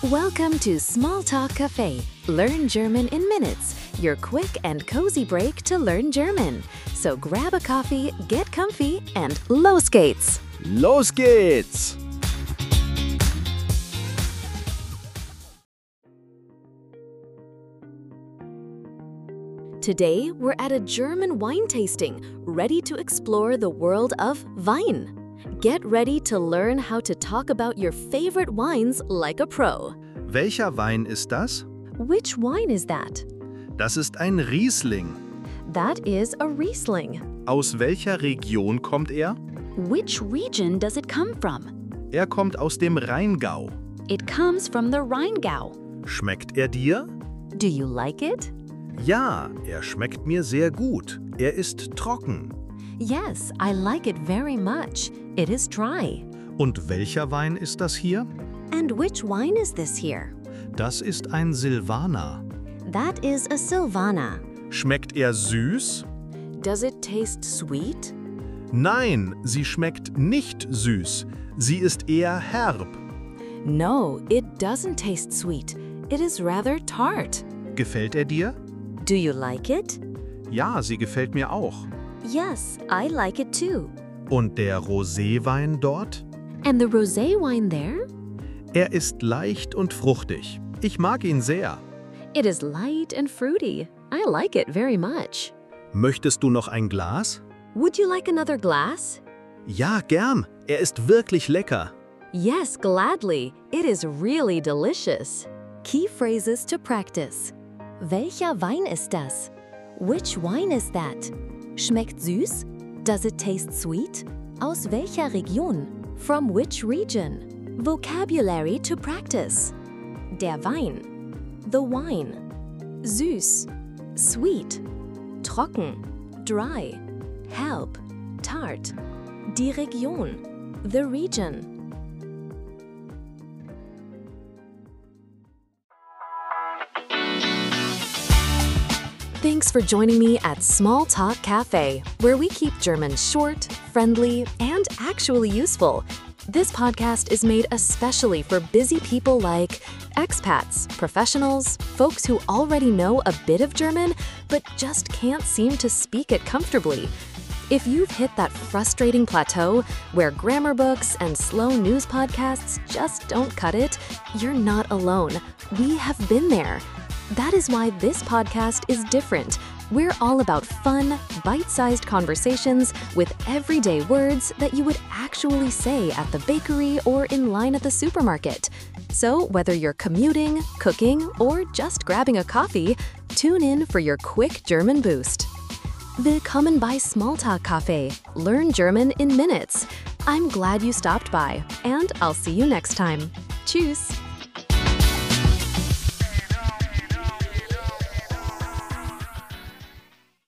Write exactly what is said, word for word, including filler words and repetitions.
Welcome to Small Talk Cafe. Learn German in minutes. Your quick and cozy break to learn German. So grab a coffee, get comfy, and los geht's! Los geht's! Today, we're at a German wine tasting, ready to explore the world of Wein. Get ready to learn how to talk about your favorite wines like a pro. Welcher Wein ist das? Which wine is that? Das ist ein Riesling. That is a Riesling. Aus welcher Region kommt er? Which region does it come from? Er kommt aus dem Rheingau. It comes from the Rheingau. Schmeckt er dir? Do you like it? Ja, er schmeckt mir sehr gut. Er ist trocken. Yes, I like it very much. It is dry. Und welcher Wein ist das hier? And which wine is this here? Das ist ein Silvaner. That is a Silvaner. Schmeckt er süß? Does it taste sweet? Nein, sie schmeckt nicht süß. Sie ist eher herb. No, it doesn't taste sweet. It is rather tart. Gefällt er dir? Do you like it? Ja, sie gefällt mir auch. Yes, I like it too. Und der Roséwein dort? And the rosé wine there? Er ist leicht und fruchtig. Ich mag ihn sehr. It is light and fruity. I like it very much. Möchtest du noch ein Glas? Would you like another glass? Ja, gern. Er ist wirklich lecker. Yes, gladly. It is really delicious. Key phrases to practice. Welcher Wein ist das? Which wine is that? Schmeckt süß? Does it taste sweet? Aus welcher Region? From which region? Vocabulary to practice. Der Wein. The wine. Süß. Sweet. Trocken. Dry. Herb. Tart. Die Region. The region. Thanks for joining me at Small Talk Cafe, where we keep German short, friendly, and actually useful. This podcast is made especially for busy people like expats, professionals, folks who already know a bit of German but just can't seem to speak it comfortably. If you've hit that frustrating plateau where grammar books and slow news podcasts just don't cut it, you're not alone. We have been there. That is why this podcast is different. We're all about fun, bite-sized conversations with everyday words that you would actually say at the bakery or in line at the supermarket. So whether you're commuting, cooking, or just grabbing a coffee, tune in for your quick German boost. Willkommen bei Smalltalk Cafe. Learn German in minutes. I'm glad you stopped by, and I'll see you next time. Tschüss!